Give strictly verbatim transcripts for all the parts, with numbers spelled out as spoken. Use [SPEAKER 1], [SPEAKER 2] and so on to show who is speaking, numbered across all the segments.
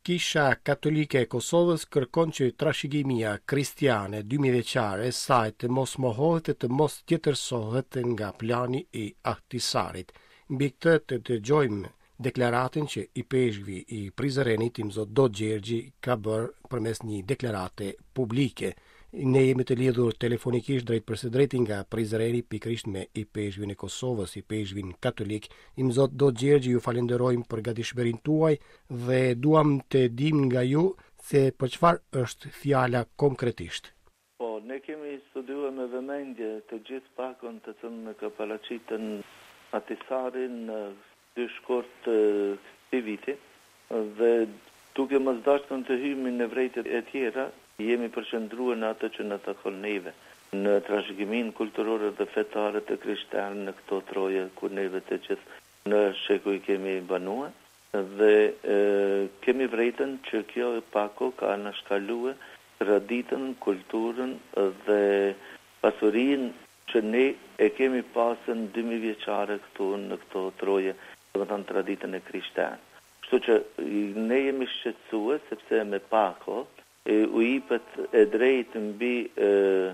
[SPEAKER 1] Kisha Katolike e Kosovës kërkon që trashëgimia kristiane dymiveçare e saj të mos mohohet e të mos tjetërsohet nga plani i Ahtisarit. Mbi këtë të dëgjojmë deklaratën që i peshqvi i Prizrenit Imzot Do Gjergji ka bërë përmes një deklarate publike. Ne jemi të lidhur telefonikisht drejt përse drejti nga Prizreni pikrisht me i peshqvin e Kosovës, i peshqvin katolik. Imzot Do Gjergji, ju falenderojmë për gatishmërinë tuaj dhe duam të dim nga ju se për çfarë është fjala konkretisht.
[SPEAKER 2] Po, ne kemi studiuar me vëmendje të gjithë pakon të cilën në ka paraqitën Ahtisarin në dy shkurt të këtij viti dhe duke mos dashur të hyjmë në vërejtjet e tjera, jemi përqendruar në atë që na takon neve, në trashëgiminë kulturore dhe fetare të krishterë në këto troje ku neve të gjithë në shekuj kemi banuar dhe e, kemi vërejtën që kjo pako ka anashkaluar traditën, kulturën dhe pasurinë që ne e kemi pasën dymi vjeçare këtu në këto troje, dhe më thënë traditën e krishterë. Kështu që ne jemi shqetësuar sepse me pako e, u jepet e drejtë mbi e,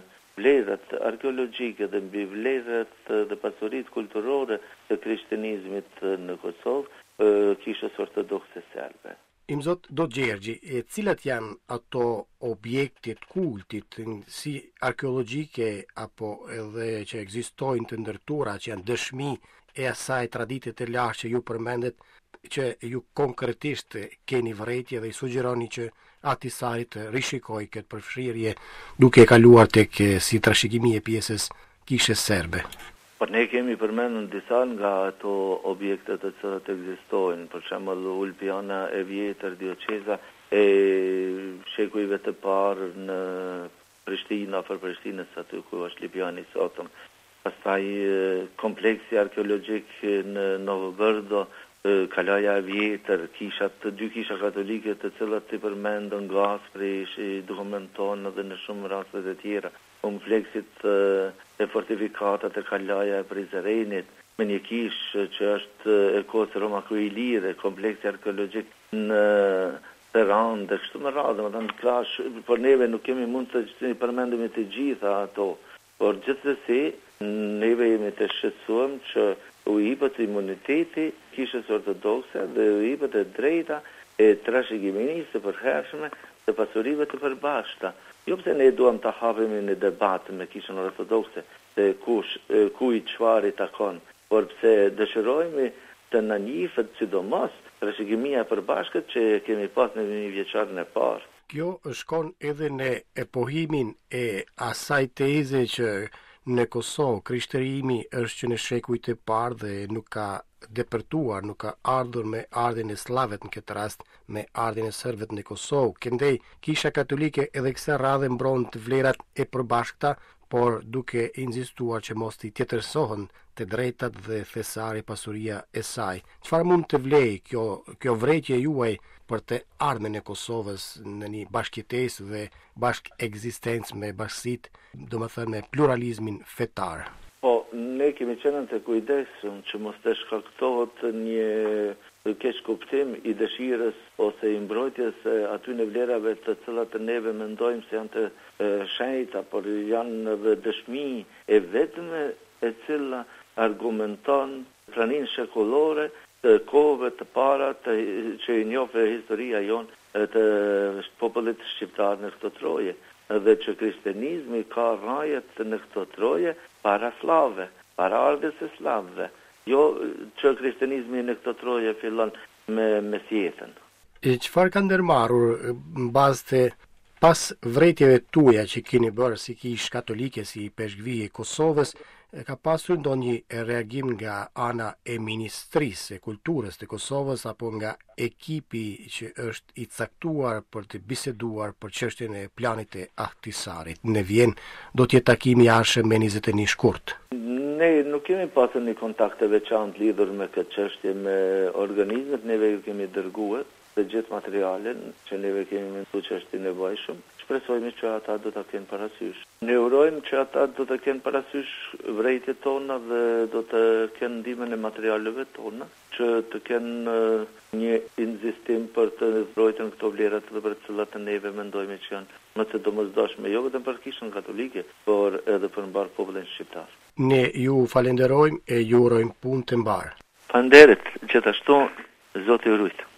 [SPEAKER 2] vlerat arkeologjike dhe mbi vlerat dhe pasuritë kulturore të krishterizmit në Kosovë, e, kishës ortodokse serbe.
[SPEAKER 1] Imzot Do Gjergji, e cilat janë ato objektet kultit si arkeologjike apo edhe që ekzistojnë të ndërtuara që janë dëshmi e asaj tradite të lashtë që ju përmendet, që ju konkretisht keni vërejtje dhe i sugjeroni që Ahtisari të rishikoj këtë përfshirje duke kaluar tek si trashëgimi e pjesës kishës serbe?
[SPEAKER 2] Por ne kemi përmendur disa nga ato objekte të cilat ekzistojnë, për shembull Ulpiana e vjetër, dioqeza e shekujve të parë në Prishtinë, afër Prishtinës, aty ku është Lipiani sotëm. Pastaj kompleksi arkeologjik në Novo Brdo, Kalaja e vjetër, kishat, dy kisha katolike të cilat i përmendën Gaspri, i dokumenton edhe në shumë raste të tjera. Kompleksit e fortifikatat e Kalaja e Prizrenit, me një kishë që është e kohës Roma Kuilire, kompleksi arkeologjik në Teran dhe kështu me radhë, më thënë klash, por neve nuk kemi mund të përmendemi të gjitha ato, por gjithsesi neve jemi të shqetësuar që u jepet imuniteti kishës ortodokse dhe u jepet e drejta e trashëgimisë së përhershme të pasurive të përbashkëta. Jo pse ne duam të hapemi në debat me kishën ortodokse se kush kujt çfarë i takon, por pse dëshirojmë të na njihet sidomos trashëgimia e përbashkët që kemi pas në një vjeçarën e parë.
[SPEAKER 1] Kjo shkon edhe në epohimin e asaj teze që në Kosovë krishterimi është që në shekujt e parë dhe nuk ka depërtuar, nuk ka ardhur me ardhin e sllavet në këtë rast, me ardhin e serbëve në Kosovë. Këndej kisha katolike edhe kësaj radhe mbron të vlerat e përbashkëta, por duke inzistuar që mos t'i tjetërsohen të drejtat dhe thesari pasuria e saj. Çfarë mund të vlej kjo kjo vërejtje juaj për të ardhmen e Kosovës në një bashkëjetesë dhe bashk ekzistencë me bashkësitë, domethënë me pluralizmin fetar?
[SPEAKER 2] Po, ne kemi qenë të kujdesshëm që mos të shkaktohet një keq kuptim i dëshirës ose i mbrojtjes së aty në vlerave të cilat neve mendojmë se janë të shenjta, por janë edhe dëshmi e vetme e cila argumenton praninë shekullore të kohëve të para të, që i njohë historia jonë të popullit shqiptar në këto troje, dhe që krishterizmi ka rajet në këto troje para slave, para ardhjes së slavëve. Jo që krishterizmi në këto troje fillon me mesjetën.
[SPEAKER 1] E çfarë ka ndërmarrur në bazë të pas vërejtjeve tuaja që keni bërë si kishë katolike, si peshqvi e Kosovës, ka pasur ndonjë reagim nga ana e Ministrisë e Kulturës të Kosovës apo nga ekipi që është i caktuar për të biseduar për çështjen e planit e Ahtisarit? Ne vjen do të jetë takimi i ardhshëm me njëzet e një shkurt.
[SPEAKER 2] Ne nuk kemi pasur një kontakt të veçantë lidhur me këtë çështje me organizmet, neve ju kemi dërguar dhe gjithë materialin që neve kemi mendu që është i nevojshëm, shpresojmë që ata do të kenë parasysh. Ne urojmë që ata do të kenë parasysh vrejtjet tona dhe do të kenë ndihmën e materialeve tona, që të kenë një inzistim për të mbrojtur këto vlerat dhe për të cilat neve mendojmë që janë më të domosdoshme, jo vetëm për Kishën Katolike, por edhe për mbar popullin shqiptar.
[SPEAKER 1] Ne ju falenderojmë e ju urojmë punë të mbarë.
[SPEAKER 2] Faleminderit, gjithashtu Zoti ju rujt.